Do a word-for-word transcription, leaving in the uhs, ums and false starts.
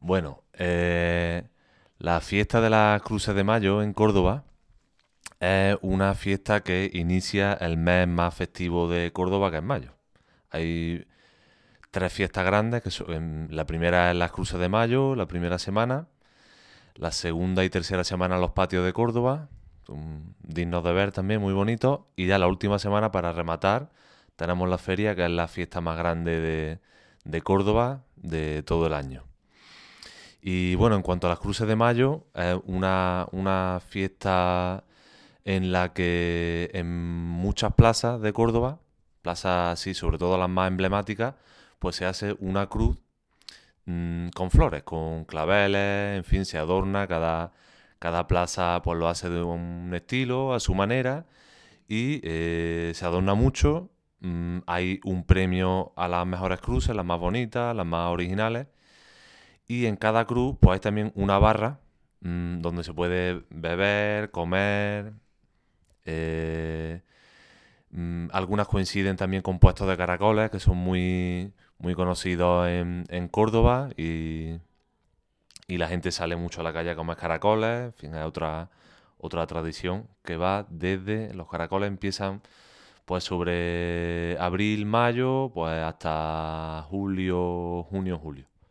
Bueno, eh, la fiesta de las Cruces de Mayo en Córdoba es una fiesta que inicia el mes más festivo de Córdoba, que es mayo. Hay tres fiestas grandes, que son, la primera es las Cruces de Mayo, la primera semana, la segunda y tercera semana los patios de Córdoba, son dignos de ver también, muy bonitos, y ya la última semana para rematar tenemos la feria, que es la fiesta más grande de, de Córdoba de todo el año. Y bueno, en cuanto a las Cruces de Mayo, es una, una fiesta en la que en muchas plazas de Córdoba, plazas así, sobre todo las más emblemáticas, pues se hace una cruz mmm, con flores, con claveles, en fin, se adorna, cada, cada plaza pues lo hace de un estilo, a su manera, y eh, se adorna mucho. Mm, hay un premio a las mejores cruces, las más bonitas, las más originales, y en cada cruz pues hay también una barra mmm, donde se puede beber, comer. eh, mm, Algunas coinciden también con puestos de caracoles que son muy, muy conocidos en, en Córdoba, y, y la gente sale mucho a la calle a comer caracoles. En fin, es otra, otra tradición que va desde... Los caracoles empiezan pues sobre abril, mayo, pues hasta julio, junio, julio.